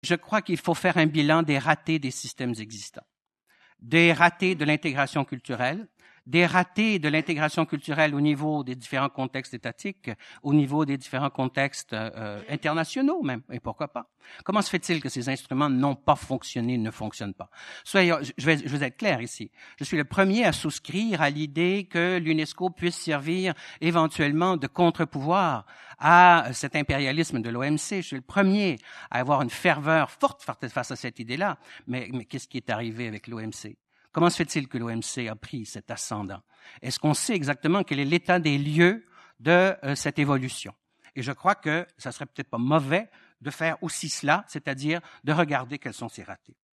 Je crois qu'il faut faire un bilan des ratés des systèmes existants, des ratés de l'intégration culturelle, des ratés de l'intégration culturelle au niveau des différents contextes étatiques, au niveau des différents contextes internationaux même, et pourquoi pas. Comment se fait-il que ces instruments n'ont pas fonctionné, ne fonctionnent pas? Soyons, je vais être clair ici. Je suis le premier à souscrire à l'idée que l'UNESCO puisse servir éventuellement de contre-pouvoir à cet impérialisme de l'OMC. Je suis le premier à avoir une ferveur forte face à cette idée-là. Mais qu'est-ce qui est arrivé avec l'OMC? Comment se fait-il que l'OMC a pris cet ascendant? Est-ce qu'on sait exactement quel est l'état des lieux de cette évolution? Et je crois que ça serait peut-être pas mauvais de faire aussi cela, c'est-à-dire de regarder quels sont ces ratés.